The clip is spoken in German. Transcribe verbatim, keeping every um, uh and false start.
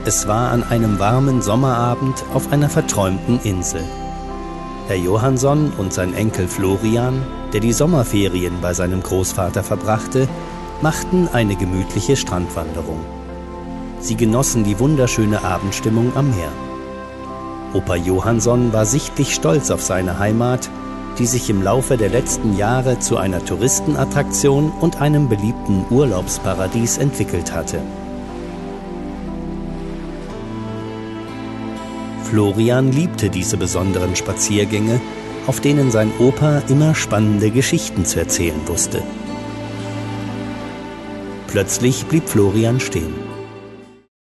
Es war an einem warmen Sommerabend auf einer verträumten Insel. Herr Johansson und sein Enkel Florian, der die Sommerferien bei seinem Großvater verbrachte, machten eine gemütliche Strandwanderung. Sie genossen die wunderschöne Abendstimmung am Meer. Opa Johansson war sichtlich stolz auf seine Heimat, die sich im Laufe der letzten Jahre zu einer Touristenattraktion und einem beliebten Urlaubsparadies entwickelt hatte. Florian liebte diese besonderen Spaziergänge, auf denen sein Opa immer spannende Geschichten zu erzählen wusste. Plötzlich blieb Florian stehen.